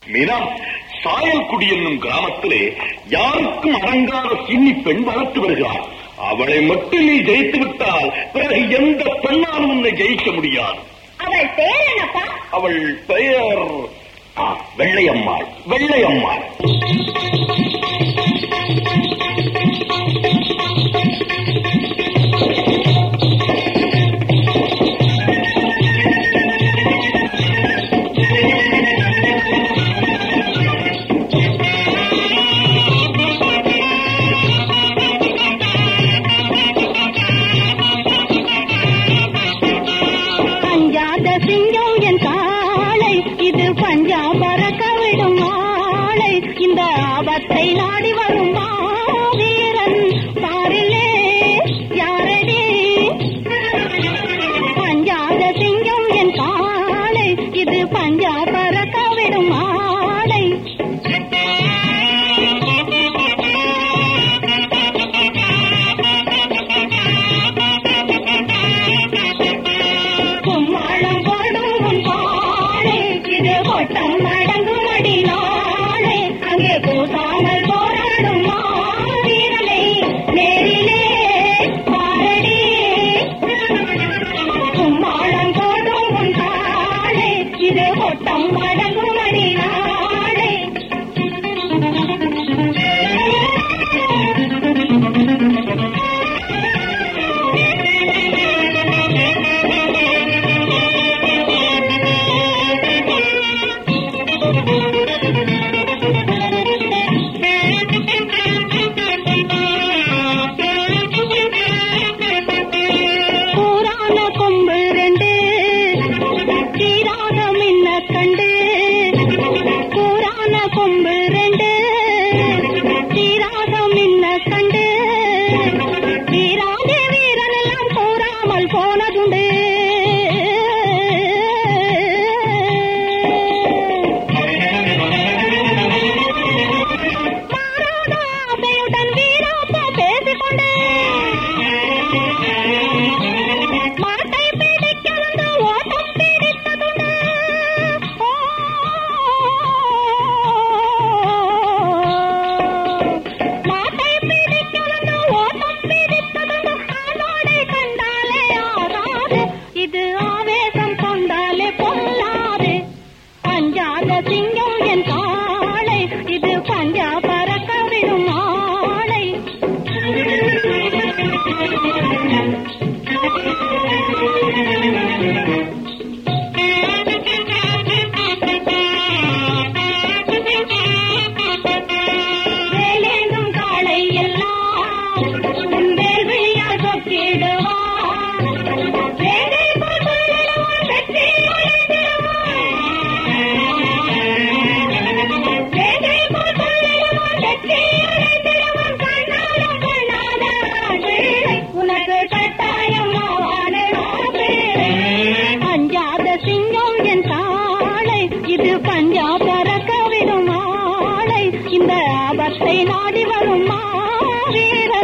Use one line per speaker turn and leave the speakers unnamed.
மீனா, சாயல்குடி என்னும் கிராமத்திலே யாருக்கும் அடங்காத சின்னி பெண் வளர்த்து வருகிறார். அவளை மட்டும் நீ ஜெயித்து விட்டால் பிறகு எந்த பெண்ணாலும் உன்னை ஜெயிக்க முடியாது.
அவள் பெயர் என்னப்பா?
அவள் பெயர் வெள்ளையம்மாள். வெள்ளையம்மாள்.
நாடி வரும் வீரன் பாரிலே யாரடி, பஞ்சாத சிங்கம் என் காளை, இது பஞ்சா பறக்க விடும் ஆடை. கும்மாளம் போடும் உன் பாடை, இது கொட்டம் மடங்கும் அடி நாளை, அங்கே கூசாமல் போராடும் வீரனை நேரிலே பாரடி. கும்மாளம் போடும் உன் பாடை, இது கொட்டம் மடங்கும் அடி நாளை. நாடி வரும் வீர